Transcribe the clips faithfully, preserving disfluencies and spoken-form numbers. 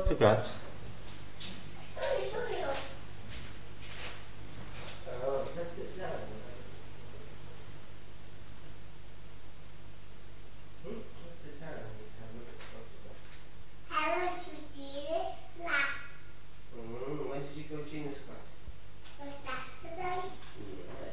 photographs. Oh, that's it now. Hmm? Let's sit down and have a look at the photographs. I went to Gina's class Mm, when did you go to Gina's class? on Saturday. Yeah.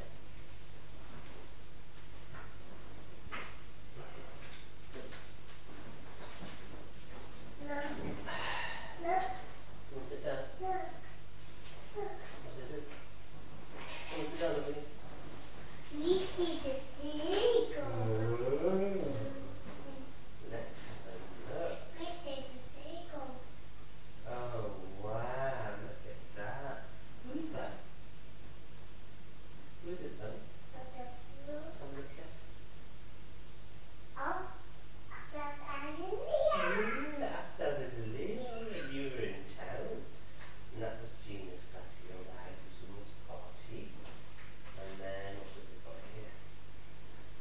Look, look, Come on, sit down. look, look. What is it? Come on, sit down with me. We see the seagull. Mm. Let's have a look. We see the seagull. Oh, wow, look at that. What is that? What is it, Tony? But the blue, Have a look at oh, that animal. Mm, after the village, you were in town. And that was Gina's class. You arrived at someone's party. And then, what have we got here?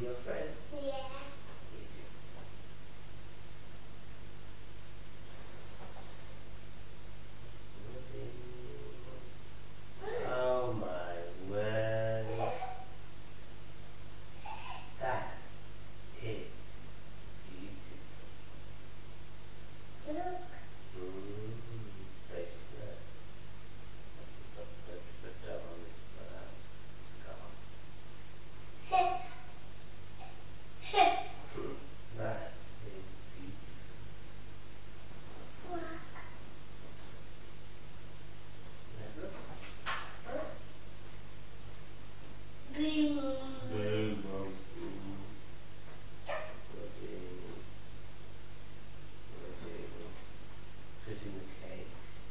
your friend? Yeah. Easy. Oh my word. That is beautiful. Look. Mm, bracelet. Put, put, put that on the uh, scarf. That is beautiful. Never. Green. Very well. Putting, putting, putting the cake.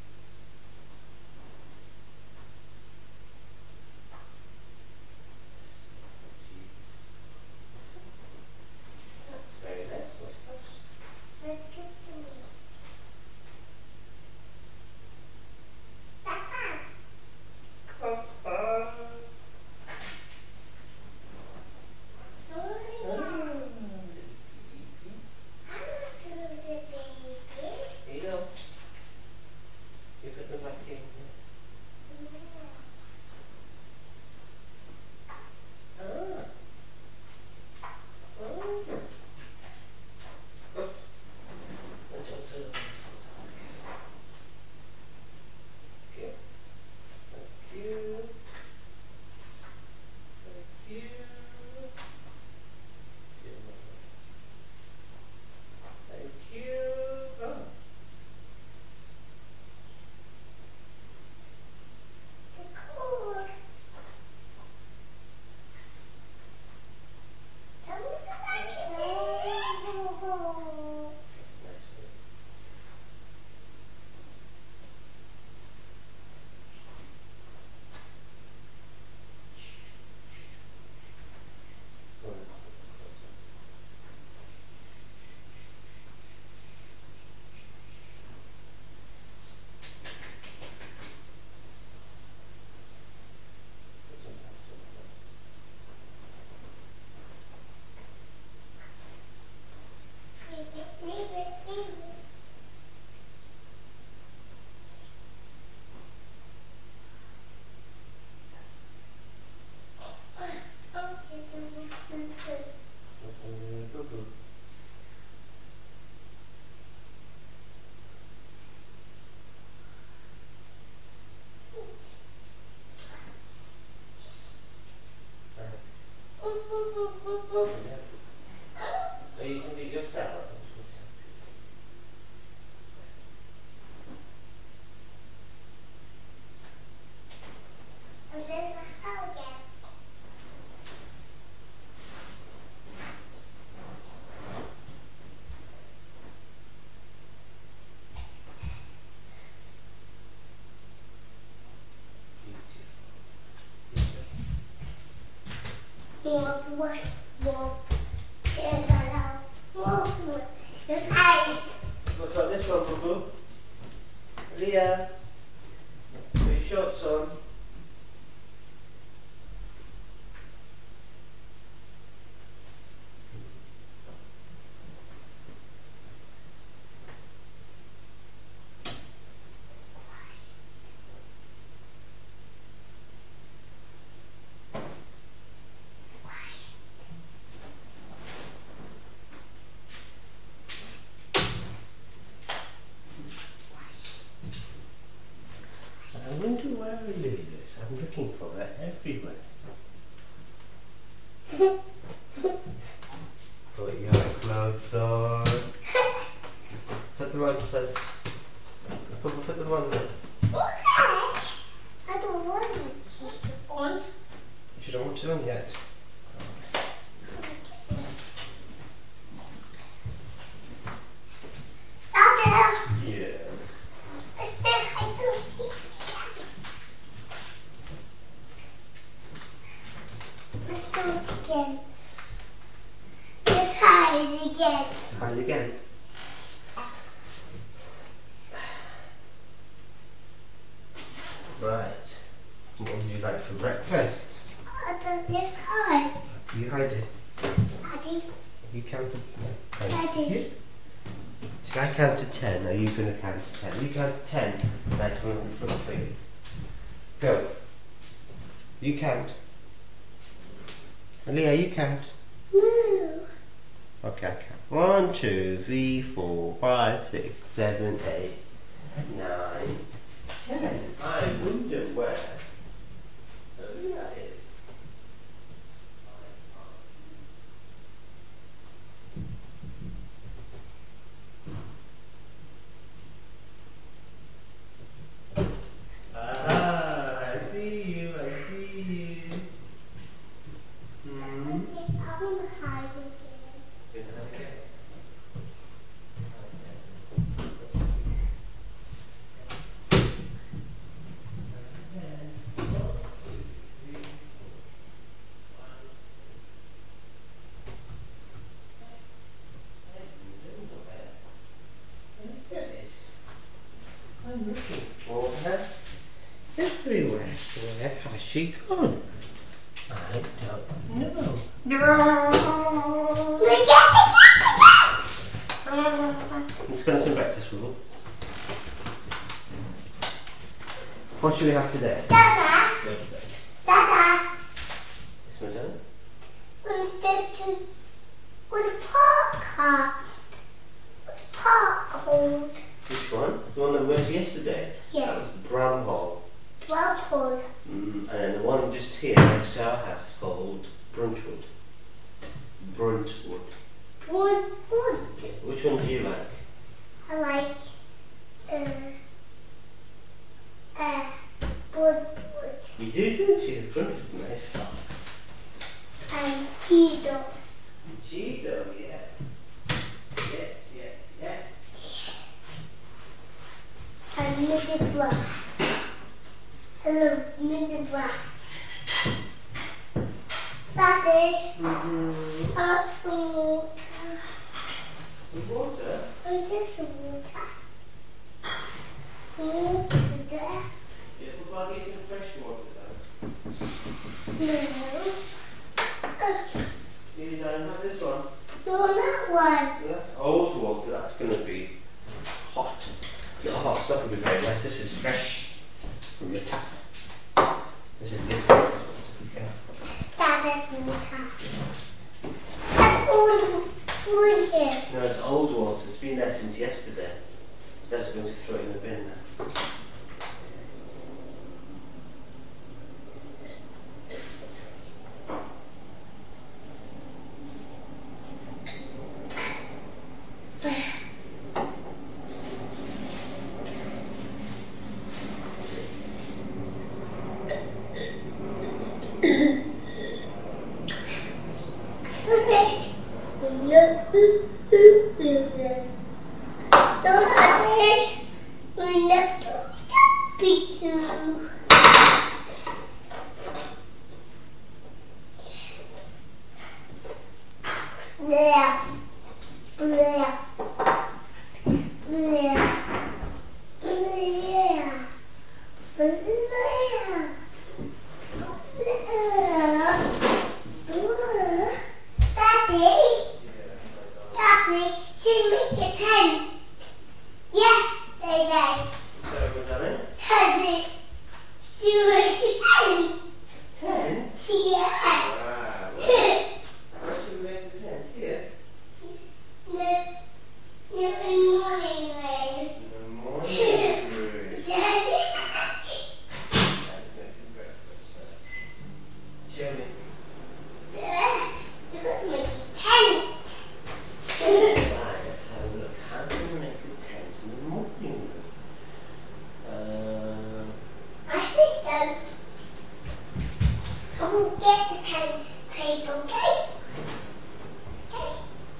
That's very nice. What's first? Let's give to me. Papa. Papa. Oh, yeah. Ah, I'm a good baby. there you go. You put them back in. Ah. Oh. Yes. Okay. Thank you. Thank you. Thank you. Oh. The cord. Tell me something. Oh. That's a nice one. Go on, closer. Put some pants on first. Leave it, leave it, leave it. Okay, good, good, good. Okay, go, go. Uh, Boop, boop, boop, boop, boop. yeah. Oh, you can do it yourself. I'm just going to help you. And then how again? More wood, more yellow, more wood. Just hide. What about this one, Boo Boo? Leah, put your shorts on. I wonder where Leah is. I'm looking for her everywhere. Put your clothes on. Put them on first. Put, put them on there. Okay. I don't want it on. You don't want it on yet. Doctor, Yeah. let's do hide and seek. Let's do it again. Let's hide again. Let's hide again. Right. What would you like for breakfast? Doctor, let's hide. You hide it. You count to Daddy. Shall I count to ten? Are you going to count to ten? You count to ten. Right, come on in front for you. Go. You count. Leah, you count. No. Okay, I count. One, two, three, four, five, six, seven, eight, nine, ten. I wonder where. Oh, that is. Ah, I see you, I see you. Hmm. I'm hiding again. Okay. I'm looking for her everywhere. Where has she gone? I don't know. No! Let's go and some breakfast, Will. What should we have today? Dada. Go to bed. Dada. Yes, madam. Let's go to the park car. What's the park called? Which one? The one that we went to yesterday? Yeah. That was Bramhall. Twelve hole. Mm, and then the one just here next to our house is called Bruntwood. Bruntwood. One, one. Yeah. Which one do you like? I like uh uh wood wood You do, don't you? Bruntwood's a nice park. and Cheeto. Cheeto, yeah. Yes, yes, yes. And Mister Black. Hello, Mister Black. That is Mm-hmm. a some water. The water? And just water. Water there. Yeah, but I'll get some fresh water though. No. Uh, You don't have this one. no, that one. That's old water, that's going to be hot. Not hot, it's not going to be very nice. This is fresh from the tap. This is this water. Yeah. That is water. That's all the here. No, it's old water. It's been there since yesterday. Dad's going to throw it in the bin now. Finish. Don't hurry. We left the two. Blah. Blah. Blah. Blah. Blah. Daddy, Daddy, she make a tent. Yes, Daddy. So we've done it. Daddy, she make a tent. Ten? Yeah. Wow. Where where should we make the tent? Here? No, no, morning, In the morning. Good. Daddy. Let's make some breakfast first. Show me. You could make a tent. Right, let's have a look. How can we make a tent in the morning? Uh, I think so. I will get the tent paper, okay? Okay.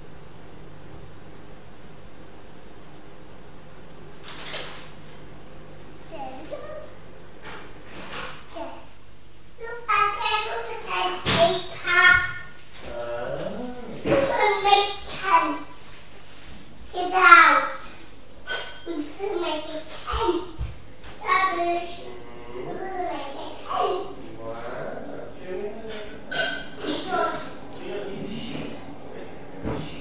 There we go. There. Look, I can put the tent paper. uh, We're gonna make a tent. Get out. We're gonna make a tent. Daddy, we're gonna make a tent. wow. Show me how to make a tent. Because You don't need a sheet. Make a sheet.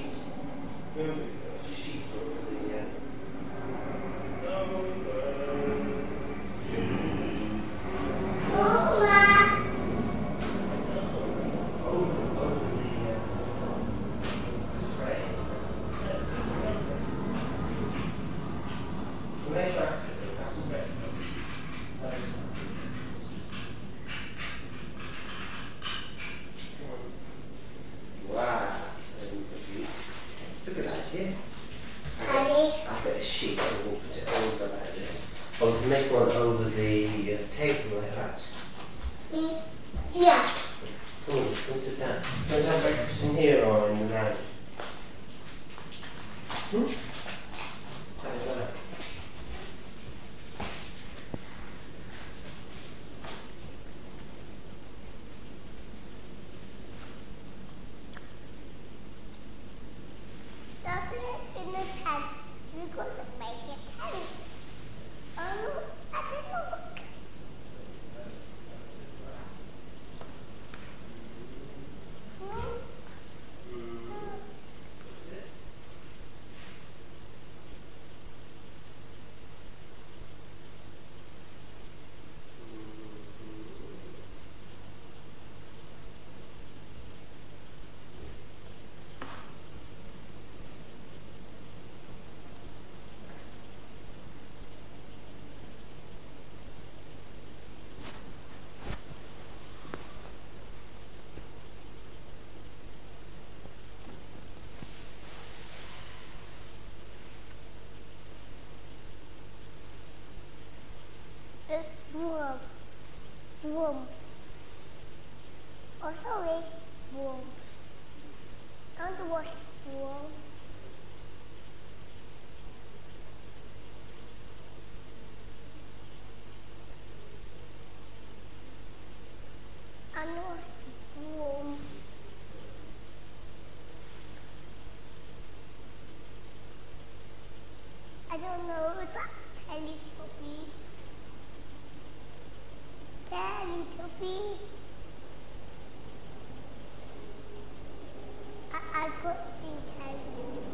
what's wrong. I know what's wrong. I don't know that Teletubby. Teletubby. I, I could see Teletubby.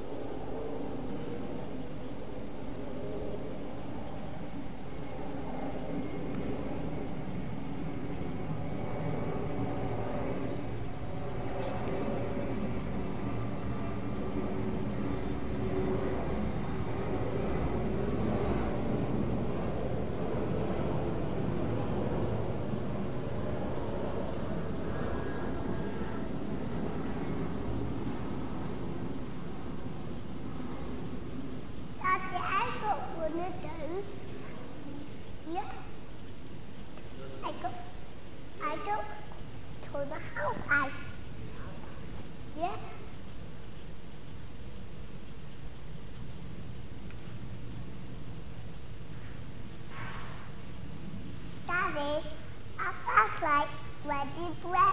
Daddy, I got one of those. Yeah. I got, I got to the house. I, yeah. Daddy, I felt like ready bread.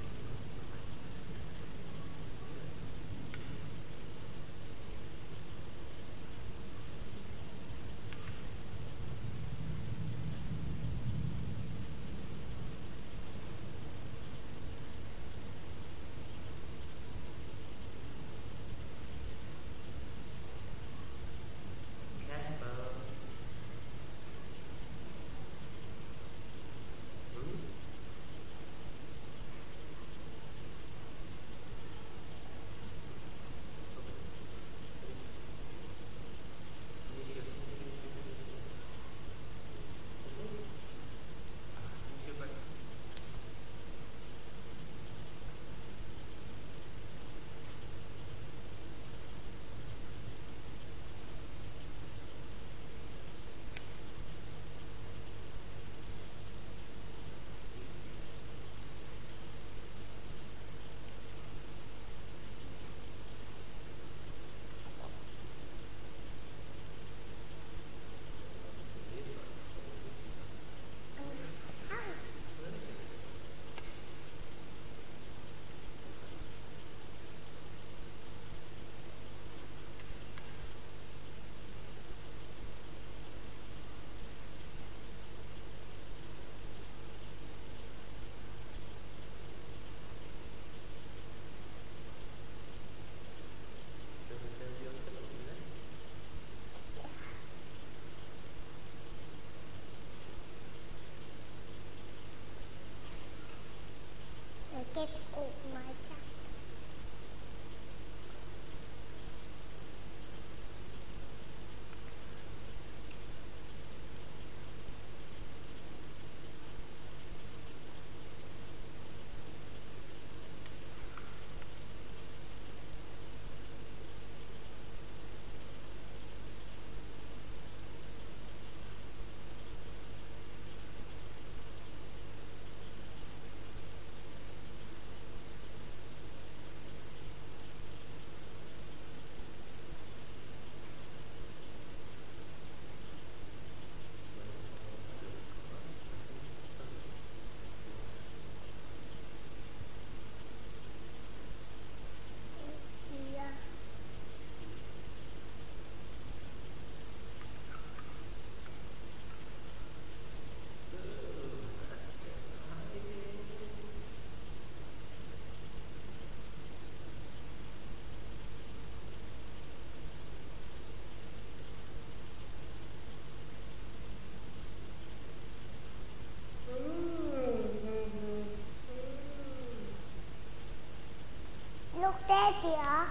Get off my jacket. Yeah. Look there, dear.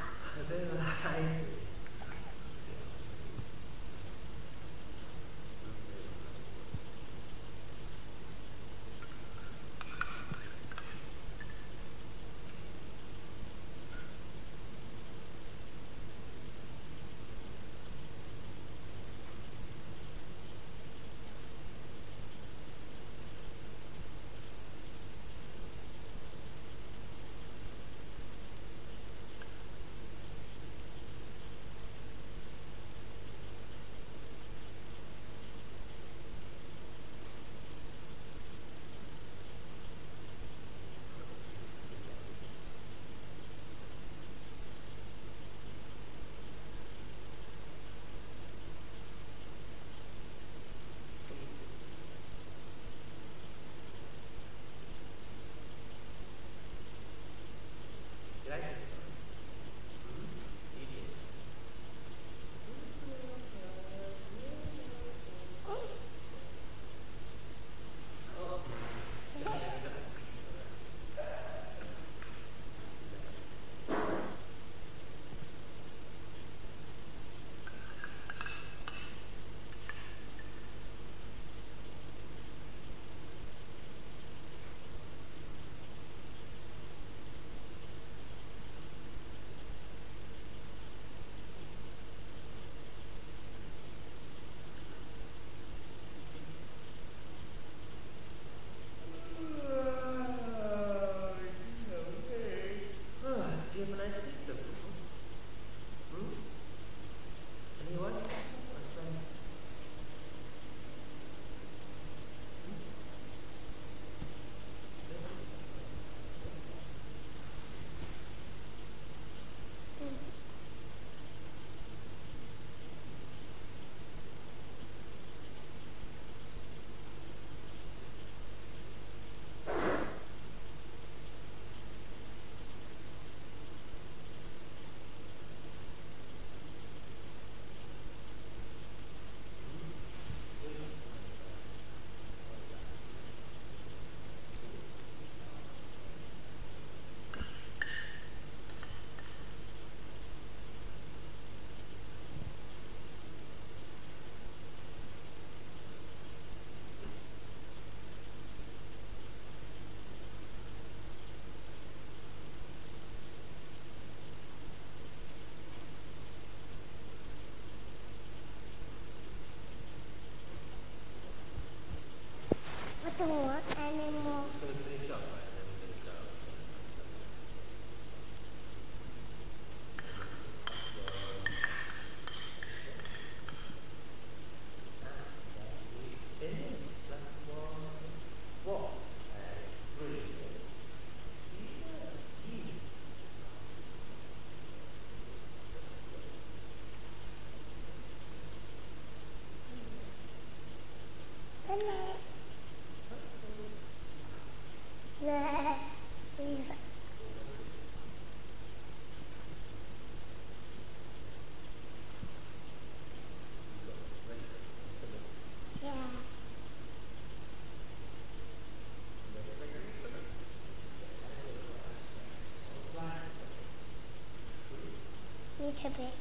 little bit.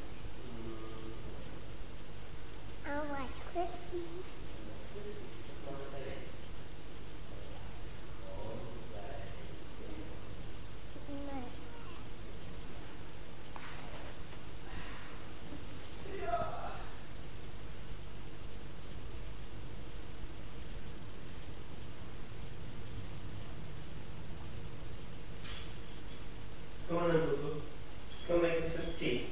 I like Christmas. Come on then, Boo Boo. Go make us some tea.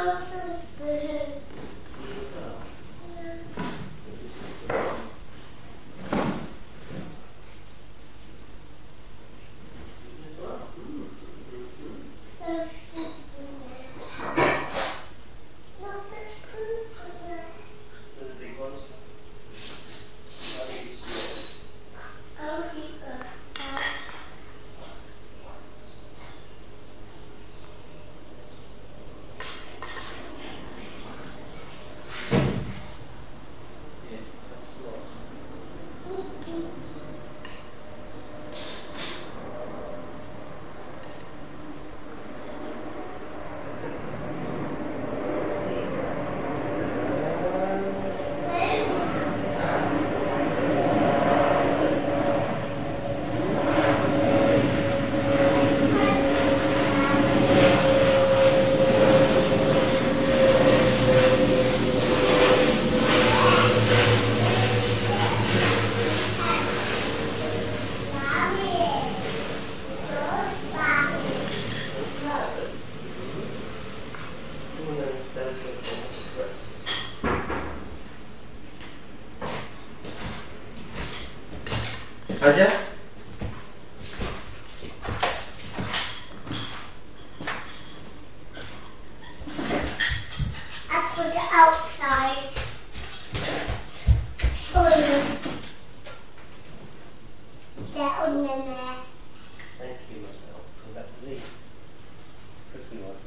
also spoon. Aja? I put it outside. Oh, that on there. Thank you, myself. Was that the pretty one?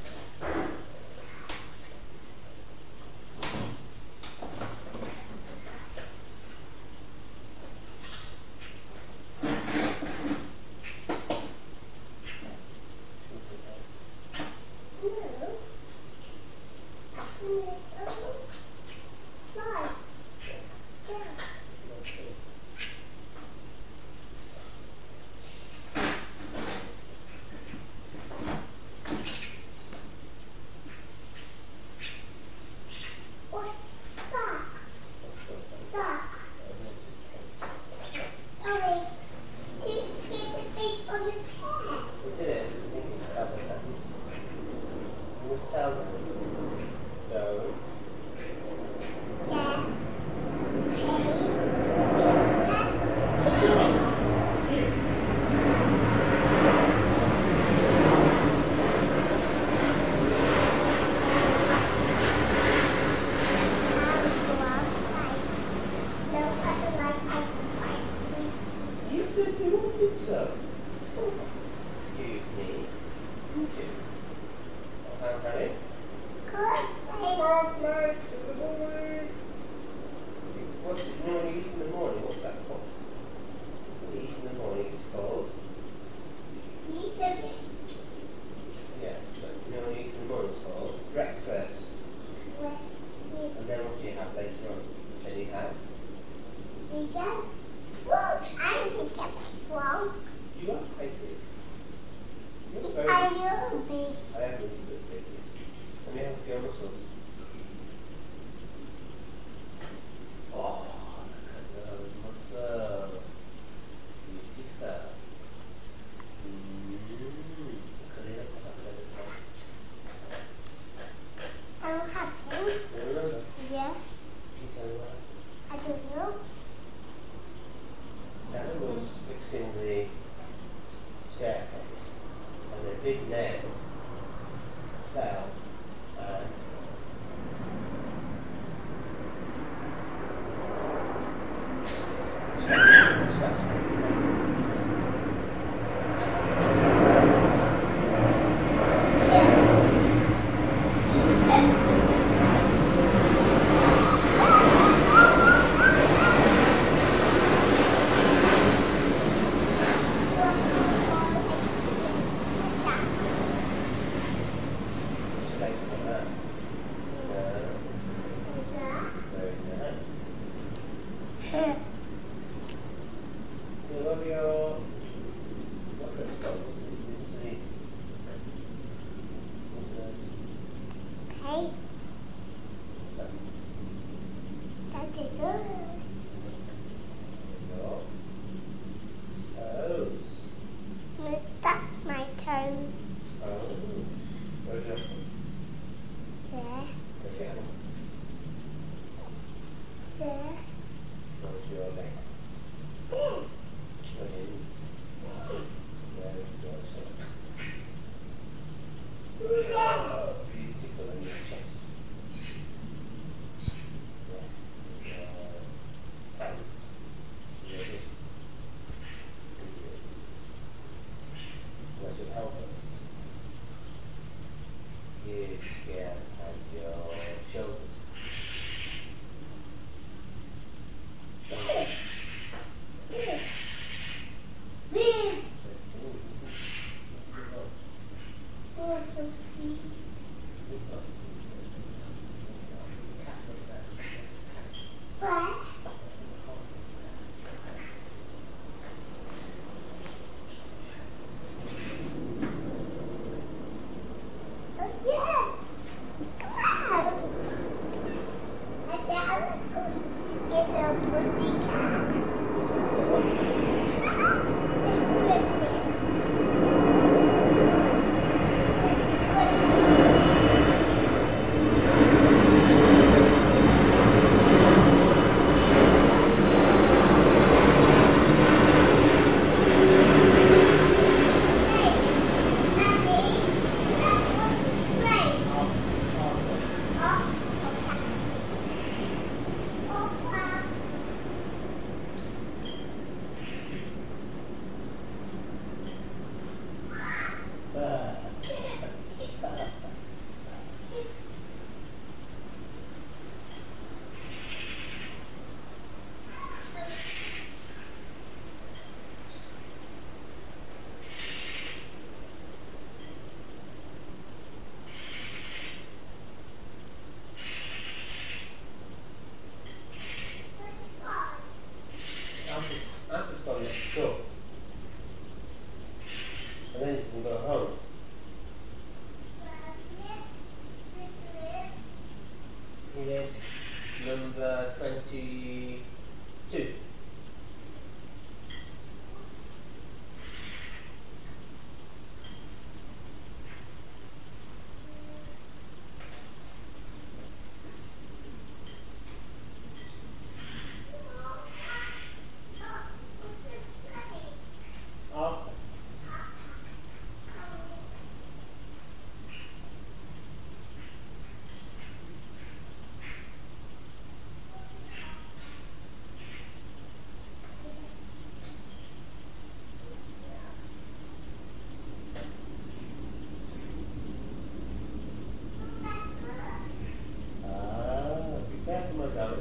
Yeah, and your shoulders. Shoulders. Big. Let's see. Awesome feet. What? Oh, yeah. Wow. And now we're going to get a pussycat. It's good. I'm just, I'm just going next door. And then you can go home. He lives number twenty-two. Oh. Ah, be careful, my darling.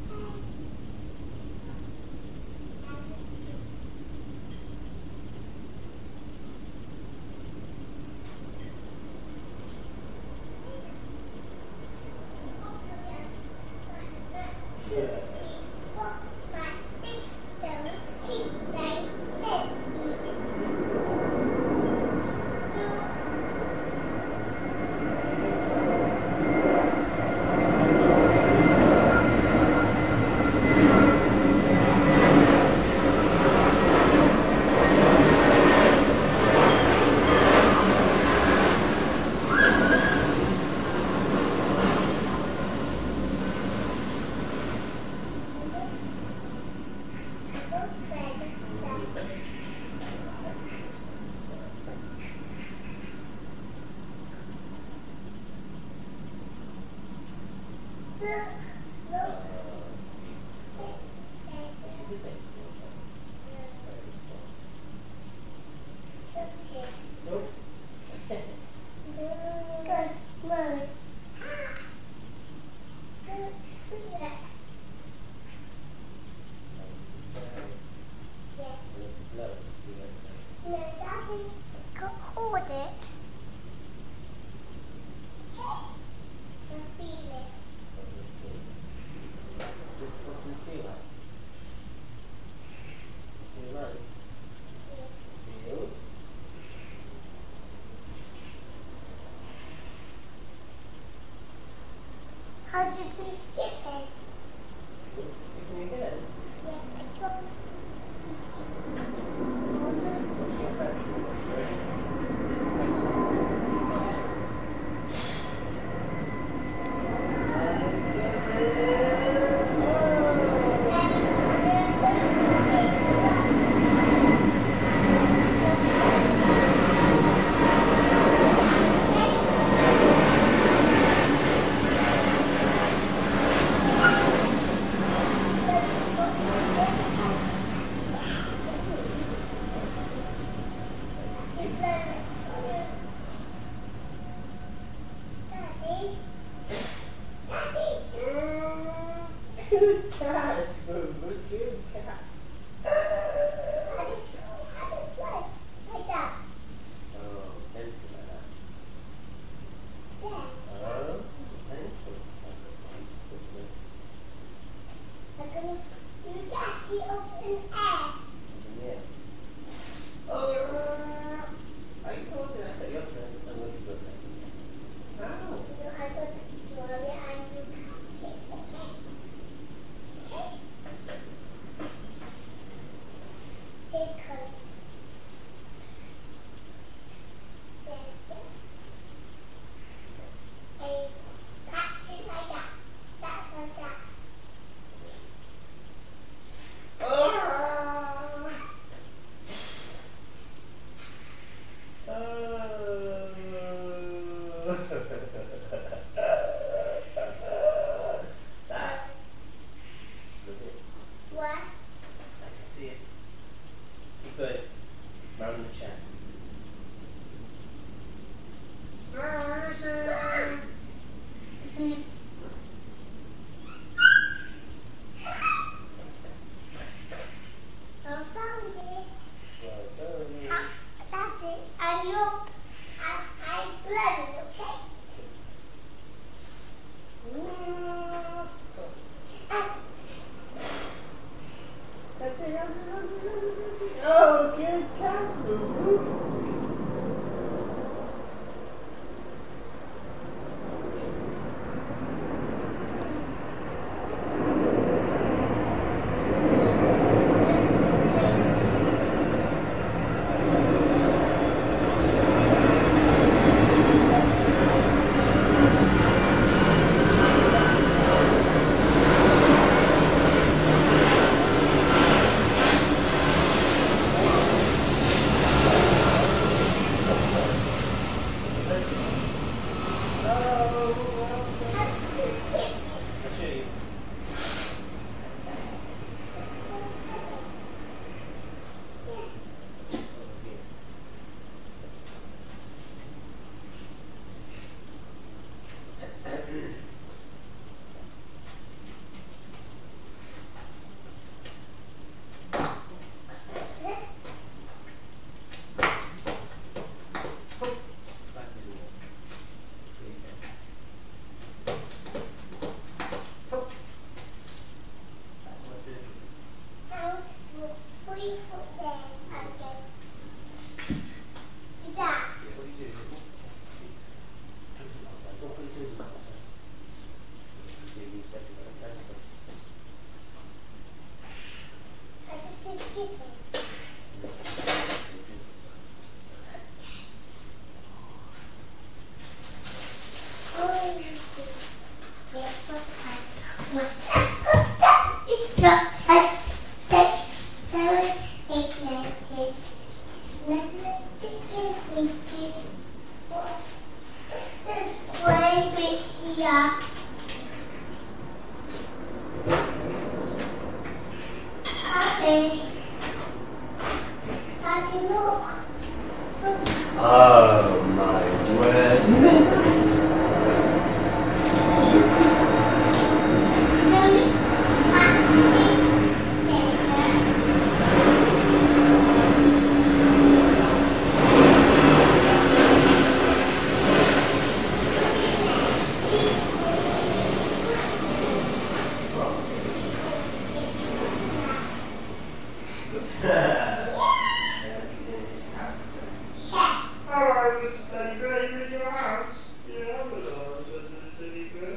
Hold it. And feel it. How did we skip it? Skipping again? Yeah, it's all- Good cat, Boo Boo, good cat. How do you how do you play? Like that. Oh, gentle like that. Yeah. Oh, gentle. I'm gonna you got it up in air. Yeah. Oh, are you going to that? Your turn. I'm going to go there. Ow. You know, I'm gonna draw it and you catch it, okay? Okay? Take a and catch it like that. That like that. Oh. That. Look at it. What? I can see it. Keep going. Round the chair. I found it. Well done. Ah, that's it. And look, I, I blood it, okay? Ah, Oh, good cat, Boo Boo. Yeah. Okay. Daddy, look. Oh my word. Daddy, ah, Oh, Mister Teddy Bear, you're in your house? Yeah, I'm alive, Mister Teddy Bear.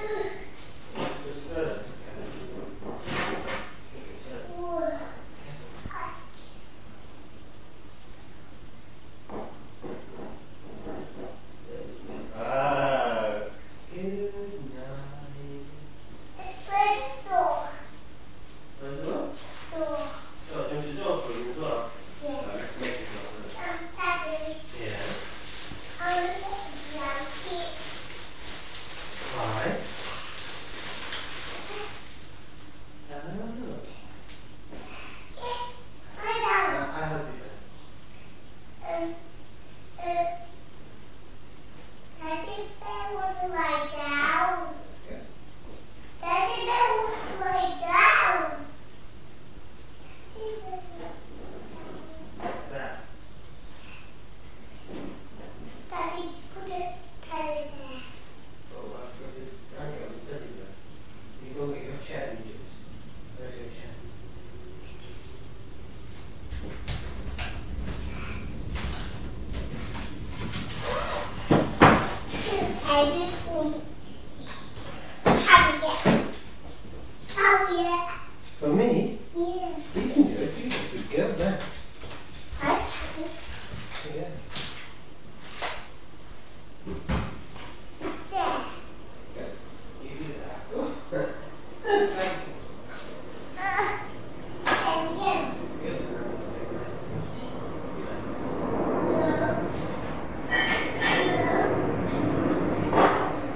Ah, good night. Where's the door? Where's the door? Door. Oh, do you want the door for you as well? Yeah. Oh, let's make it door. Um, Daddy, Yeah. I want to blanket. Why? Have a look. Lie down. Uh, I help you Um, uh, Teddy Bear was lie down. there. Teddy Bear was lie everything. Have it. Have it. For me? Yeah. You can do it. You're a good girl there. I can. Yeah. There. You do that. Oh. Thanks. Uh, and you. Good. No. No.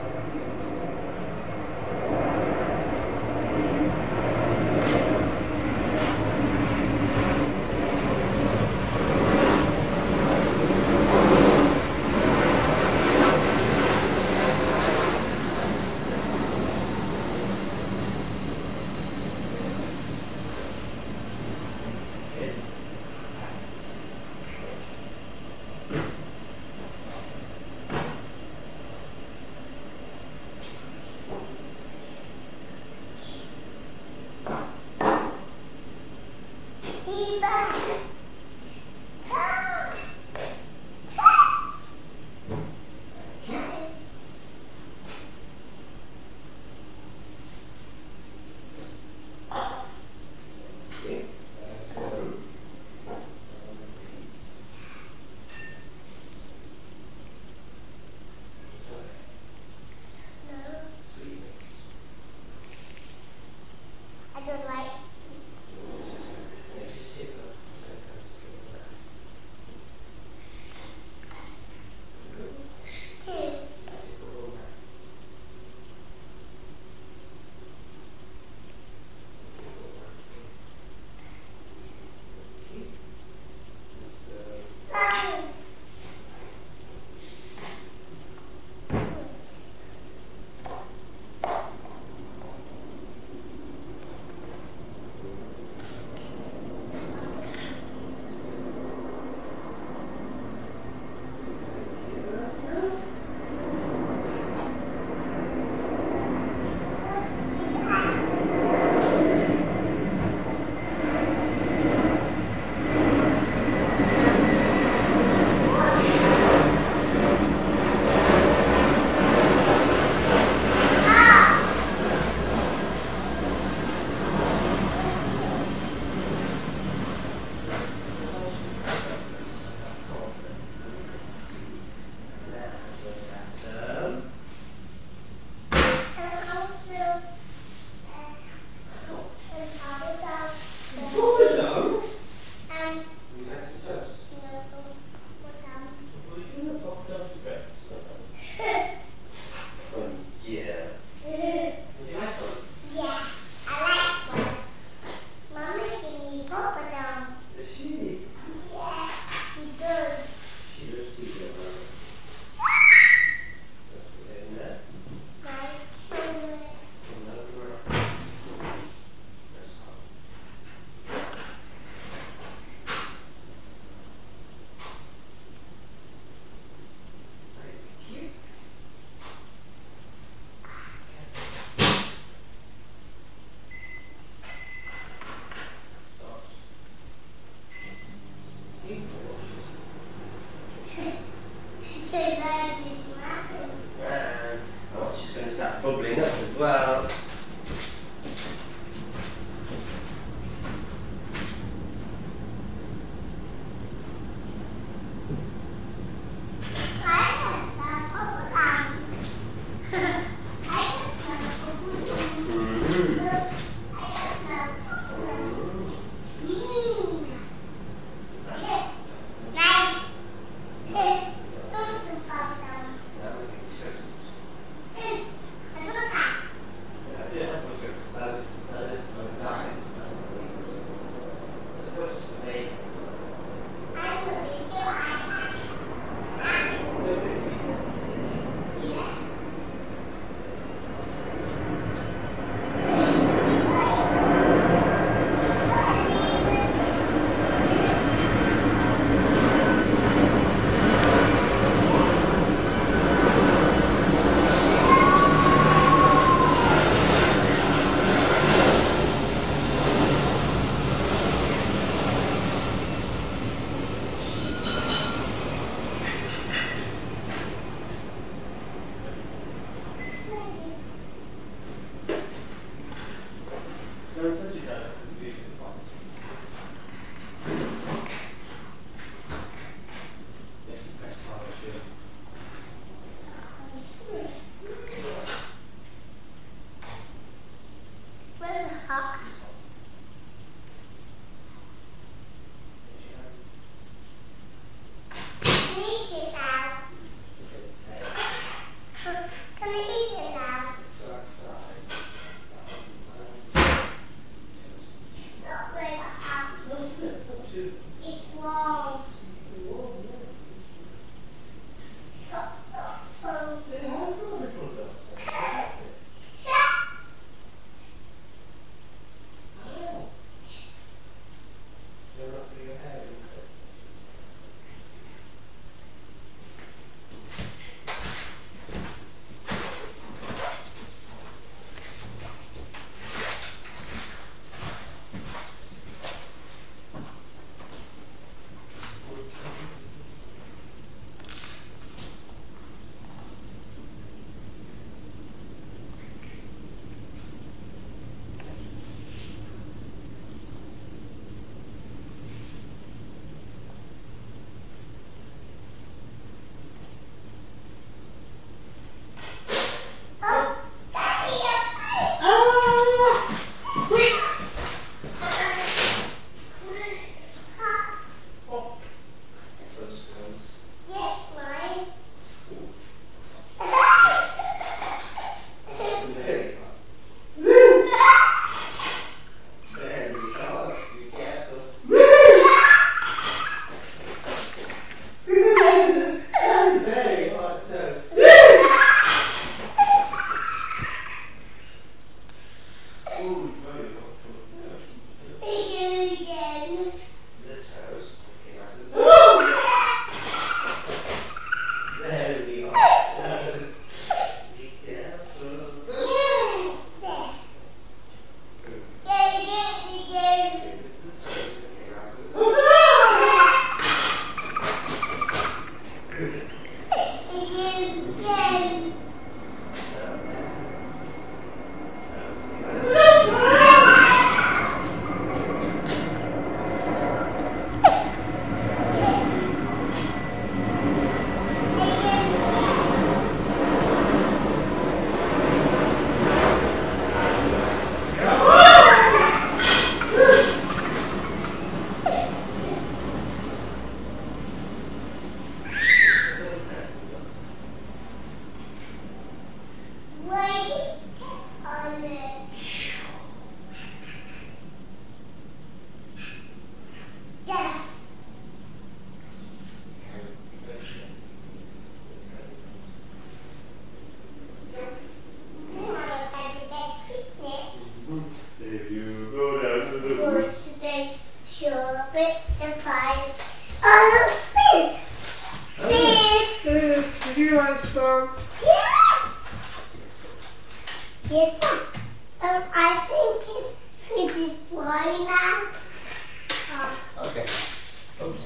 Yes, um, I think it's pretty fly now. Oh. Okay. Oops.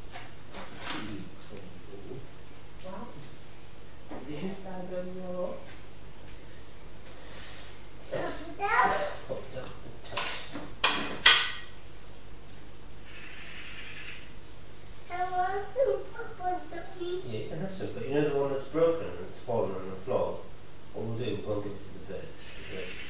Did you stand on your Yes. Now, put up the toast? I want some Papa's doggy. Yeah, you can have some, but you know the one that's broken and it's fallen on the floor? What we'll do, we'll go and give it to the birds. The birds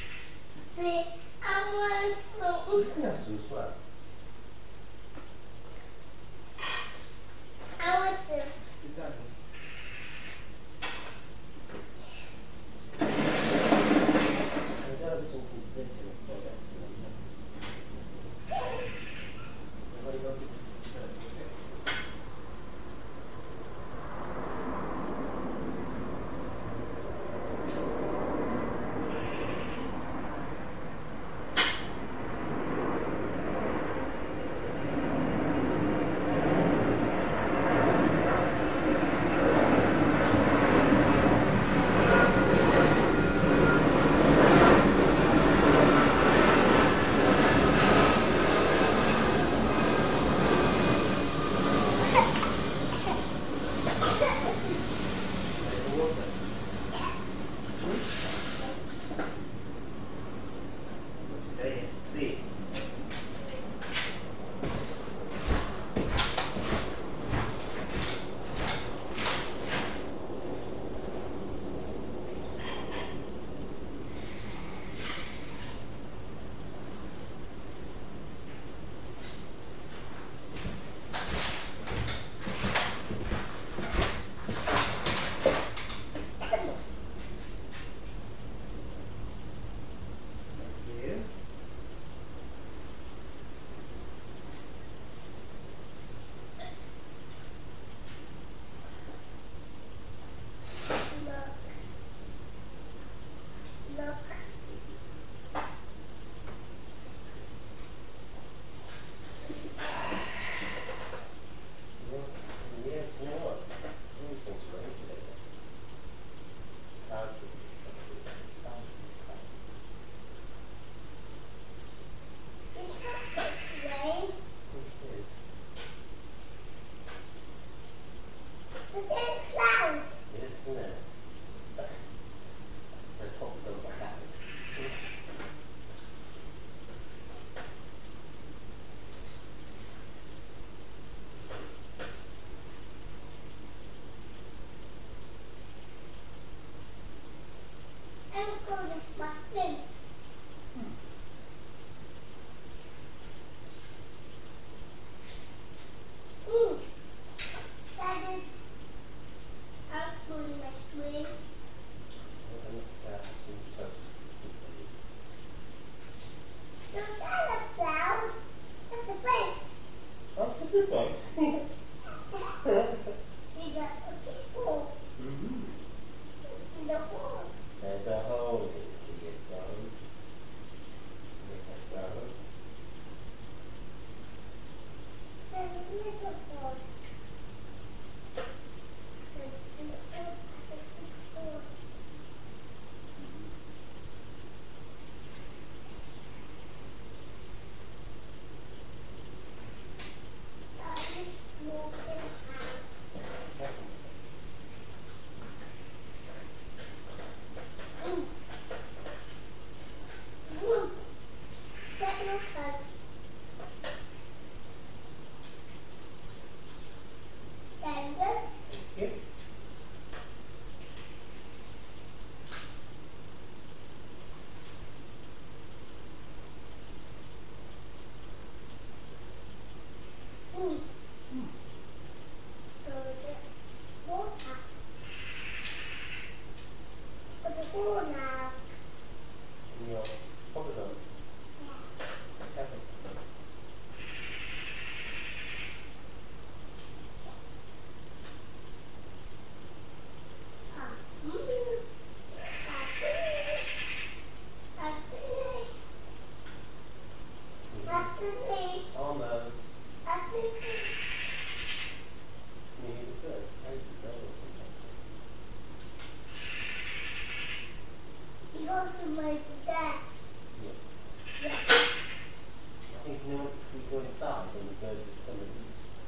to my dad. Yeah. Yeah. I think you know if we go inside then the birds will come and eat.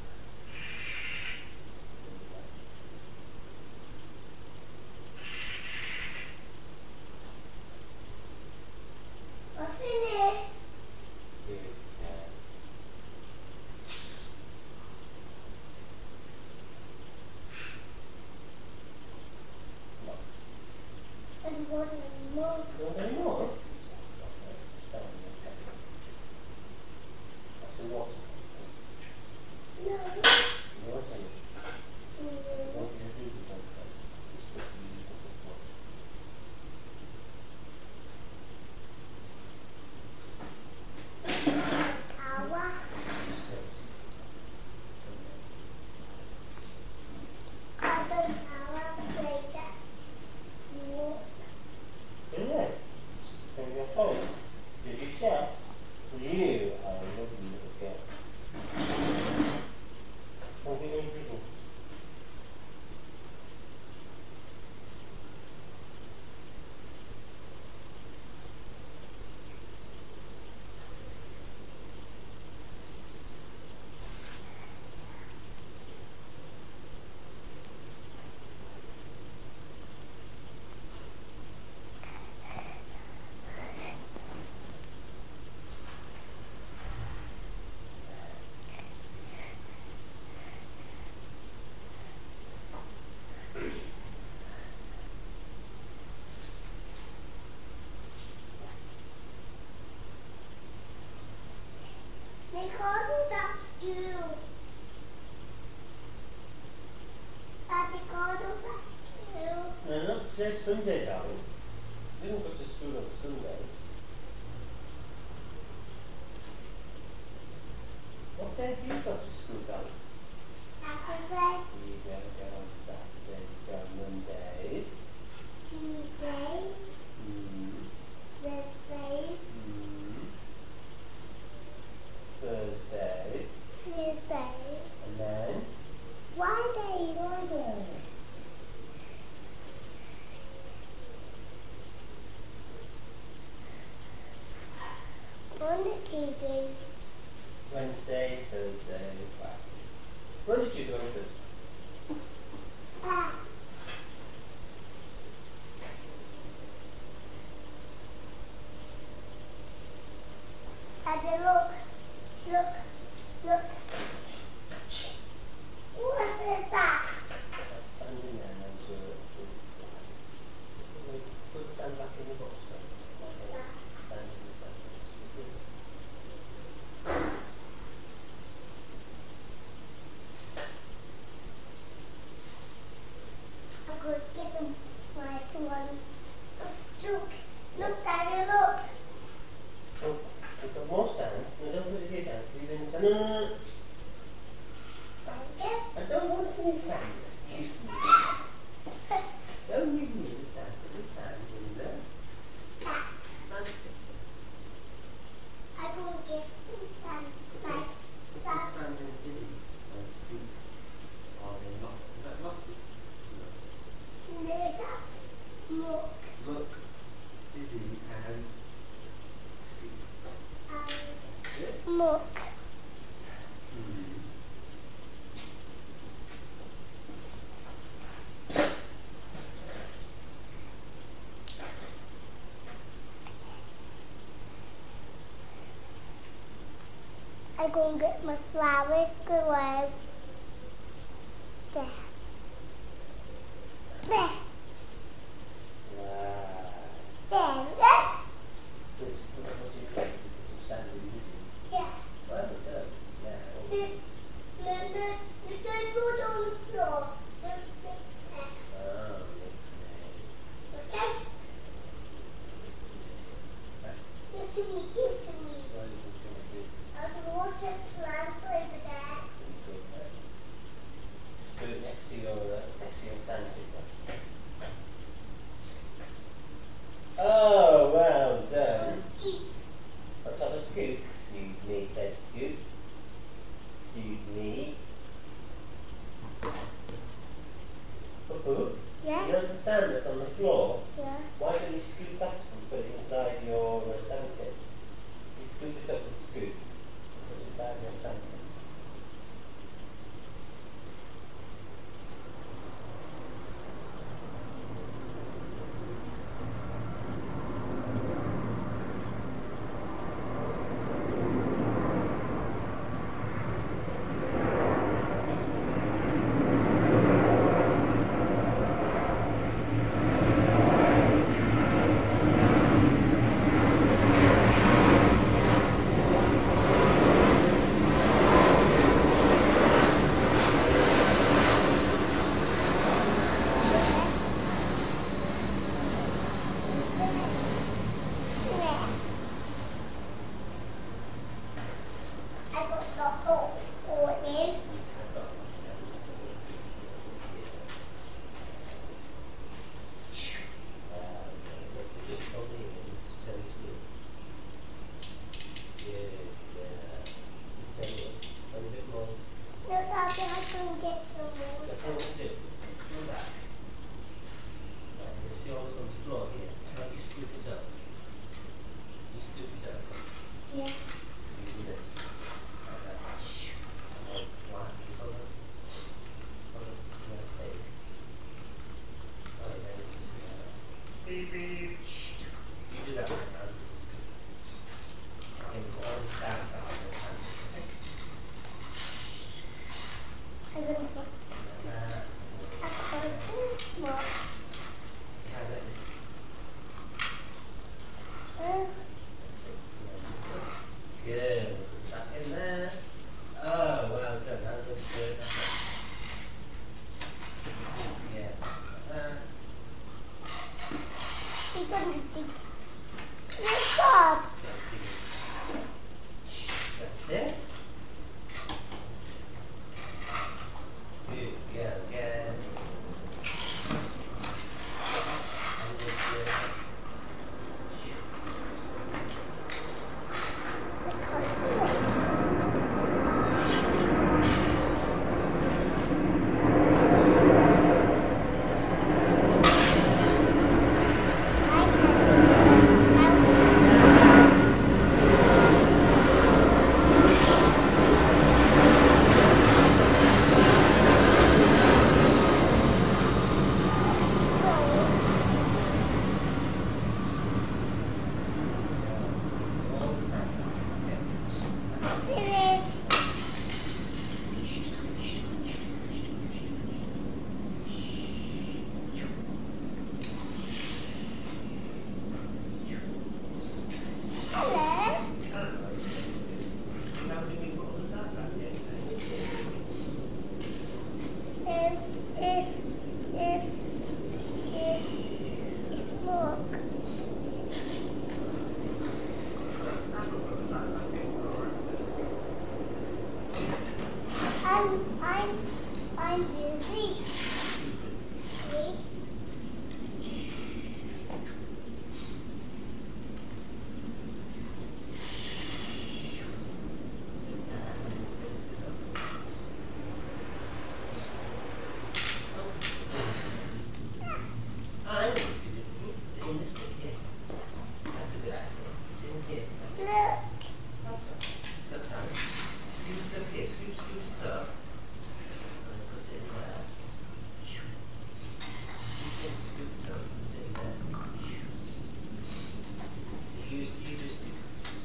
I finished. Yeah. And one more. You want any more? That's a water. No. You want any? Mm. What do you do with them? Just put them in the water. Tower. Just this. Cotton tower. Play that. Walk. Yeah. Can you phone? Did you check? You are a lovely little girl. What are you doing? They call it that too. That they call it that too. No, no, today's Sunday, darling. You didn't go to school on Sunday. What day do you go to school, darling? Saturday, You gotta go on Saturday, you go on Monday. Tuesday, Mm. Wednesday, Mm. Thursday. Tuesday, And then? Friday, Friday. Monday, Tuesday, Wednesday, Thursday, Friday. When did you go on Thursday? ah, and then look, look, look. What is that? That's sand in there now to, to like, put the sand back in the box. So sand in the sand box. I'm going to get them nice one. Look, look, Daddy, look. Oh, we've got more sand. No, don't put it here down. Leave it in the sand. No, no, no. Thank you. I don't want any sand. Excuse me. Don't leave me in the sand. Put the sand in there. Cat. Sand. I will get some like Put that. some sand in Izzy. And Scoop. Are they not? Is that lucky? No. There's that. Look. Look, Izzy and Scoop. Yeah. Um, look. Hmm. I go and get my flowers. Go away. There. There. Wow. There. There. This, what do you think? Put some sand in Izzy. Yeah. Well, we don't. Now. The, the, the, the third foot on the floor. Just fix that. Oh, okay. Okay? Give to me. Give to me. What are you going to do? I can water plants over there. Do it next to your, uh, next to your sandpaper. Beep beep. You do that right now. It's good. Okay, we've got all the sound out of this hand. I don't want That. a cartoon book. Yeah, like this. Uh, Good. Put it back in there. Oh, well done. That looks good. Yeah. Uh, we're going to see. Good job. That's it. Good girl, good. And good girl. All the sound. Okay. Hello. If, if, if, if, if, look. I'm, I'm, I'm busy. See? I know what you did. You did in this bit here. That's a good idea. You didn't hear. Look. That's okay. It's okay. Scoop it up here. Scoop, scoop it up. And put it in there. Scoop it, scoop it up. Put it in there. You use, you just scoop.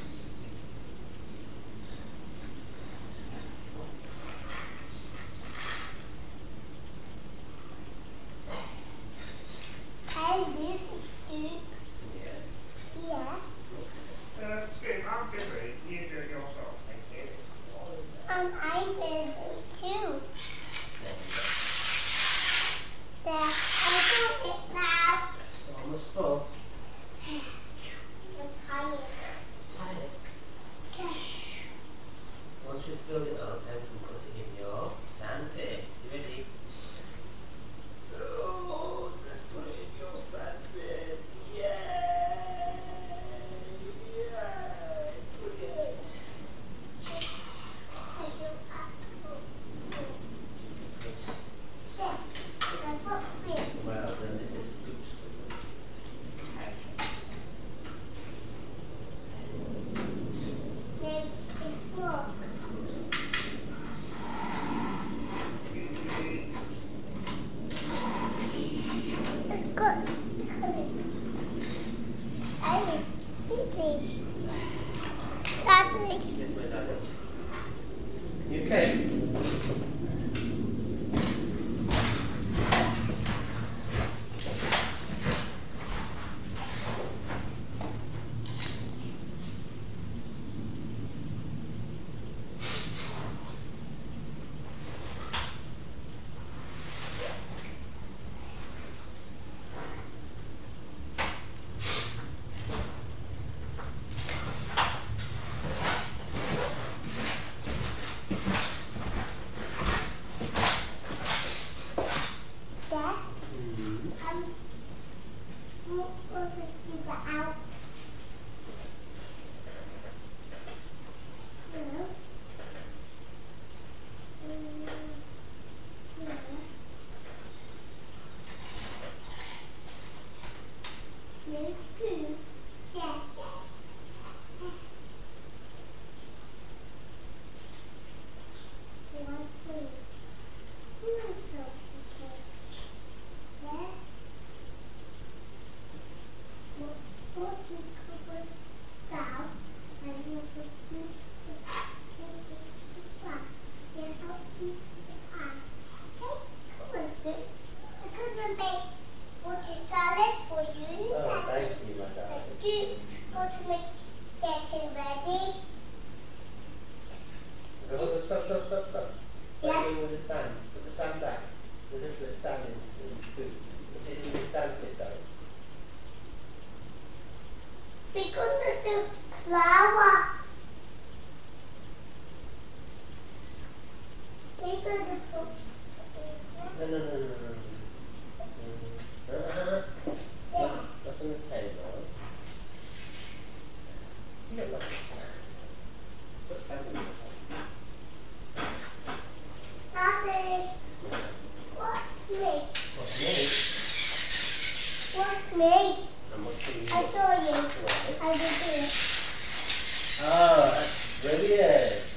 I'm busy, Scoop. Yes. Yeah. Uh, Scoop, I'm busy. You do it yourself, thank you. And I'm busy too. There you go. There. I'm doing it now. It's almost full. I'm tired. Tired. Once you've filled it up, then we can put it in your sandpit. You ready? Oh, let's put it in your sandpit. Yay! Yay! Brilliant. Well, then this is Scoop's food. Yes, my darling. You okay? the flower. Where you going to put? No, no, no, no, no. no. Uh-huh. Yeah. What's on the table? You don't like that. Put seven in the table. Daddy, what's me? What's me? What's me? And what's you? I saw you. Right. I did it. Oh, that's brilliant.